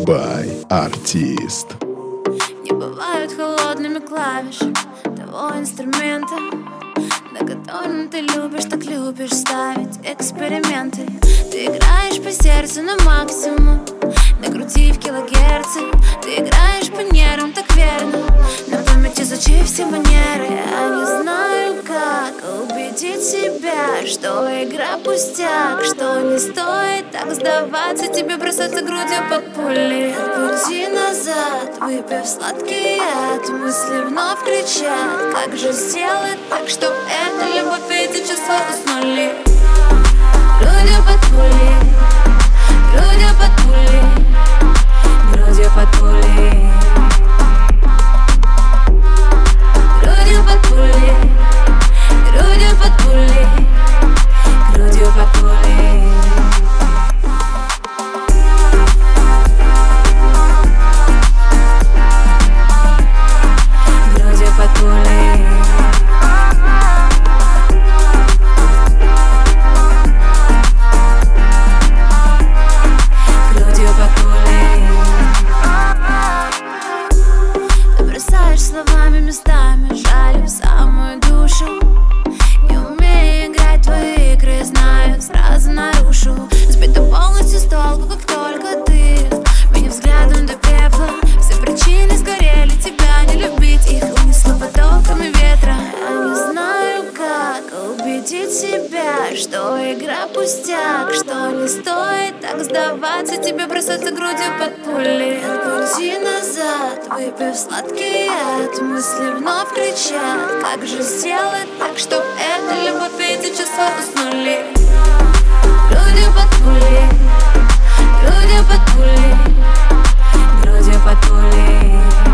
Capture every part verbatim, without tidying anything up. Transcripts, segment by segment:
by Артист. Не бывают холодными клавиши того инструмента, на котором ты любишь, так любишь ставить эксперименты. Ты играешь по сердцу на максимум, накрутив килогерцы. Ты играешь по нервам так верно, на памяти изучив все манеры. Я не знаю, как убедить себя, что игра пустяк, что не стоит так сдаваться, тебе бросаться грудью под пули. Пути назад, выпив сладкий яд, мысли вновь кричат: как же сделать так, чтоб эта любовь, эти чувства уснули? Грудью под пули, грудью под пули, грудью под пули, грудью под пули, грудью под пули, грудью под пули. Грудью под пули. Словами местами жали в самую душу. Не умею играть в твои игры, знаю, сразу нарушу. Сбита полностью с толку, как только ты меня взглядом до пепла. Все причины сгорели, тебя не любить, их унесло потоками ветра. Я не знаю, как убедить себя, что игра пустяк, что не стоит так сдаваться, тебе бросаться грудью под пули. Пути назад, выпив сладкий яд, мысли вновь кричат: как же сделать так, чтоб эта любовь, эти чувства уснули? Грудью под пули, грудью под пули, грудью под пули,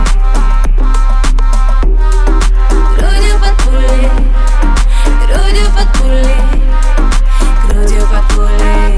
грудью под пули, грудью под пули, грудью под пули.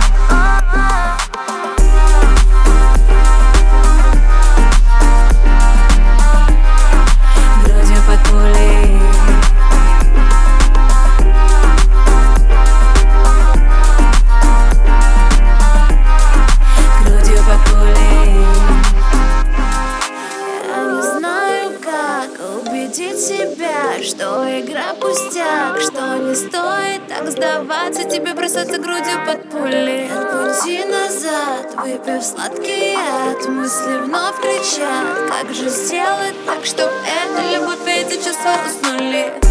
Убедить себя, что игра пустяк, что не стоит так сдаваться, тебе бросаться грудью под пули. Пути назад, выпив сладкий яд, мысли вновь кричат: как же сделать так, чтоб эта любовь, эти чувства уснули?